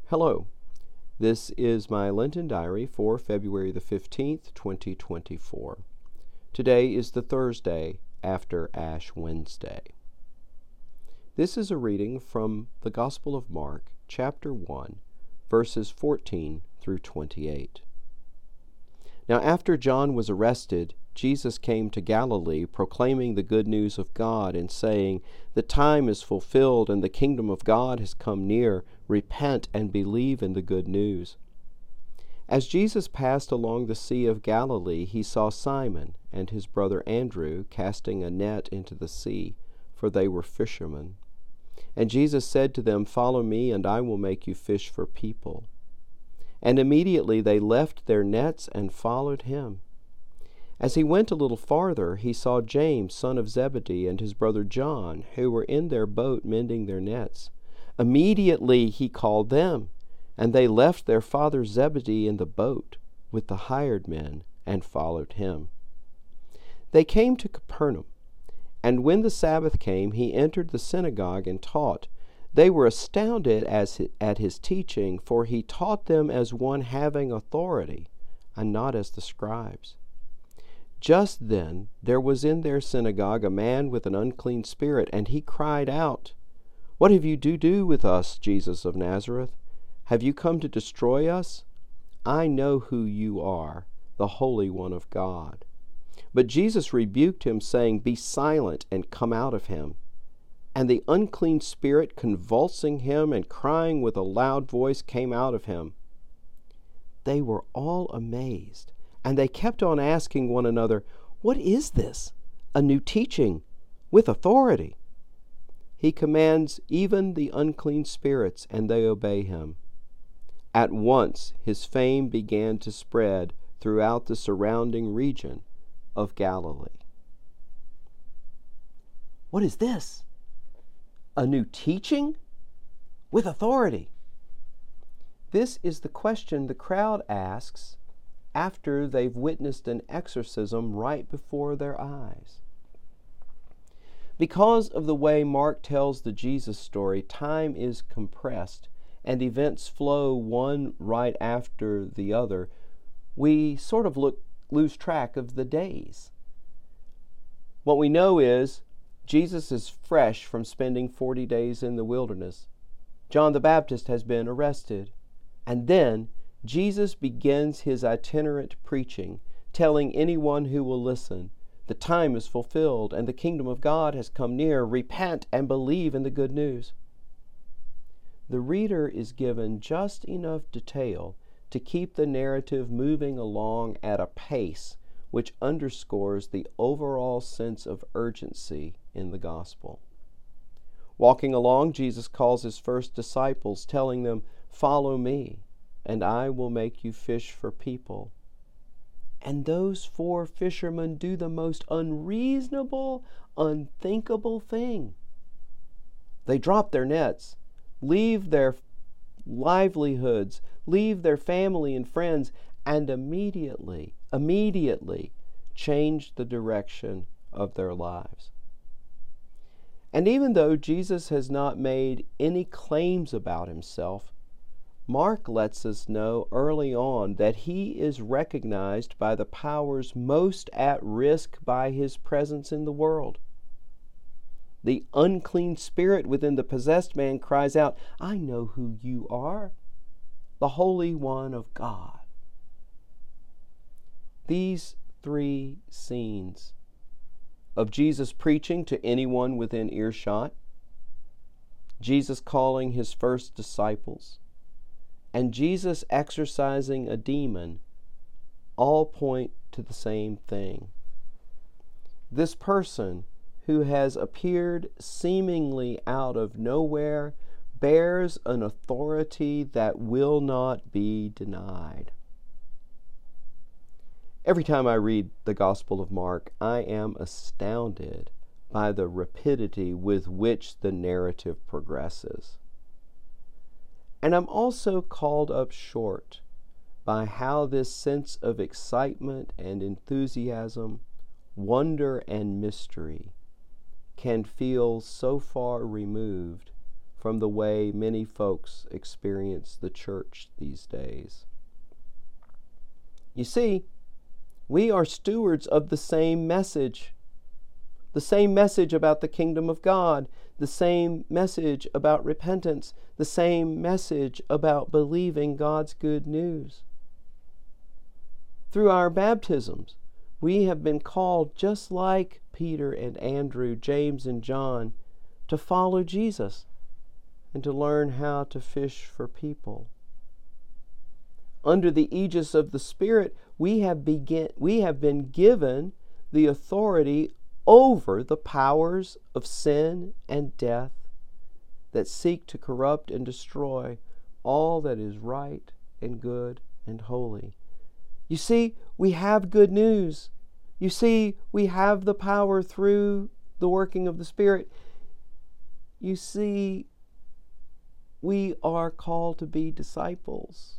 Hello, this is my Lenten Diary for February the 15th, 2024. Today is the Thursday after Ash Wednesday. This is a reading from the Gospel of Mark, chapter 1, verses 14 through 28. Now after John was arrested, Jesus came to Galilee, proclaiming the good news of God and saying, "The time is fulfilled and the kingdom of God has come near. Repent and believe in the good news." As Jesus passed along the Sea of Galilee, he saw Simon and his brother Andrew casting a net into the sea, for they were fishermen. And Jesus said to them, "Follow me, and I will make you fish for people." And immediately they left their nets and followed him. As he went a little farther, he saw James, son of Zebedee, and his brother John, who were in their boat mending their nets. Immediately he called them, and they left their father Zebedee in the boat with the hired men and followed him. They came to Capernaum, and when the Sabbath came, he entered the synagogue and taught. They were astounded at his teaching, for he taught them as one having authority, and not as the scribes. Just then there was in their synagogue a man with an unclean spirit, and he cried out, "What have you to do with us, Jesus of Nazareth? Have you come to destroy us? I know who you are, the Holy One of God." But Jesus rebuked him, saying, "Be silent and come out of him." And the unclean spirit, convulsing him and crying with a loud voice, came out of him. They were all amazed, and they kept on asking one another, "What is this? A new teaching with authority. He commands even the unclean spirits, and they obey him." At once his fame began to spread throughout the surrounding region of Galilee. What is this? A new teaching with authority? This is the question the crowd asks after they've witnessed an exorcism right before their eyes. Because of the way Mark tells the Jesus story, time is compressed and events flow one right after the other. We sort of lose track of the days. What we know is Jesus is fresh from spending 40 days in the wilderness. John the Baptist has been arrested. And then Jesus begins his itinerant preaching, telling anyone who will listen, "The time is fulfilled and the kingdom of God has come near. Repent and believe in the good news." The reader is given just enough detail to keep the narrative moving along at a pace which underscores the overall sense of urgency in the gospel. Walking along, Jesus calls his first disciples, telling them, "Follow me, and I will make you fish for people." And those 4 fishermen do the most unreasonable, unthinkable thing. They drop their nets, leave their livelihoods, leave their family and friends, and immediately change the direction of their lives. And even though Jesus has not made any claims about himself, Mark lets us know early on that he is recognized by the powers most at risk by his presence in the world. The unclean spirit within the possessed man cries out, "I know who you are, the Holy One of God." These 3 scenes of Jesus preaching to anyone within earshot, Jesus calling his first disciples, and Jesus exorcising a demon all point to the same thing. This person who has appeared seemingly out of nowhere bears an authority that will not be denied. Every time I read the Gospel of Mark, I am astounded by the rapidity with which the narrative progresses. And I'm also called up short by how this sense of excitement and enthusiasm, wonder and mystery can feel so far removed from the way many folks experience the church these days. You see, we are stewards of the same message about the kingdom of God, the same message about repentance, the same message about believing God's good news. Through our baptisms, we have been called, just like Peter and Andrew, James and John, to follow Jesus and to learn how to fish for people. Under the aegis of the Spirit, we have been given the authority over the powers of sin and death that seek to corrupt and destroy all that is right and good and holy. You see, we have good news. You see, we have the power through the working of the Spirit. You see, we are called to be disciples.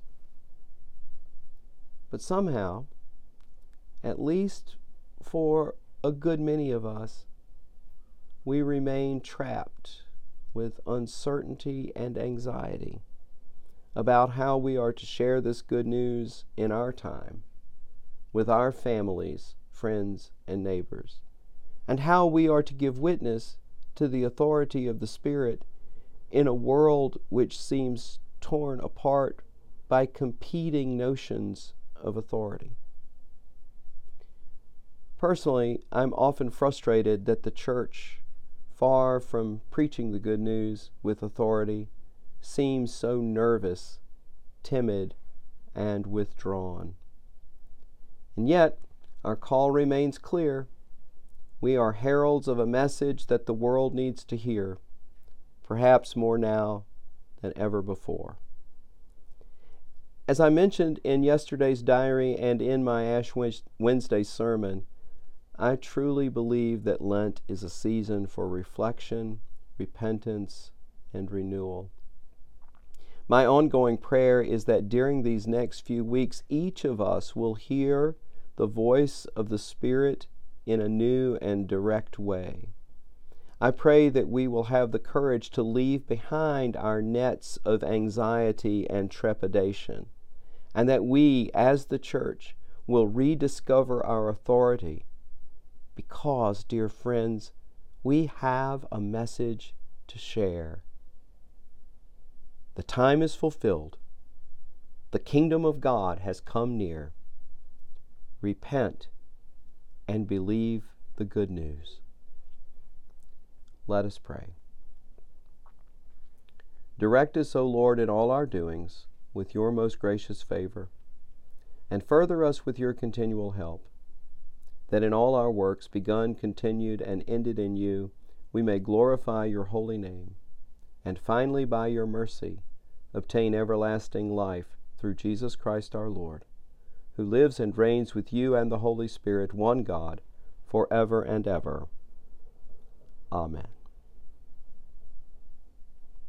But somehow, at least for a good many of us, we remain trapped with uncertainty and anxiety about how we are to share this good news in our time with our families, friends, and neighbors, and how we are to give witness to the authority of the Spirit in a world which seems torn apart by competing notions of authority. Personally, I'm often frustrated that the church, far from preaching the good news with authority, seems so nervous, timid, and withdrawn. And yet, our call remains clear. We are heralds of a message that the world needs to hear, perhaps more now than ever before. As I mentioned in yesterday's diary and in my Ash Wednesday sermon, I truly believe that Lent is a season for reflection, repentance, and renewal. My ongoing prayer is that during these next few weeks, each of us will hear the voice of the Spirit in a new and direct way. I pray that we will have the courage to leave behind our nets of anxiety and trepidation, and that we, as the church, will rediscover our authority because, dear friends, we have a message to share. The time is fulfilled. The kingdom of God has come near. Repent and believe the good news. Let us pray. Direct us, O Lord, in all our doings with your most gracious favor, and further us with your continual help, that in all our works, begun, continued, and ended in you, we may glorify your holy name, and finally, by your mercy, obtain everlasting life through Jesus Christ our Lord, who lives and reigns with you and the Holy Spirit, one God, forever and ever. Amen.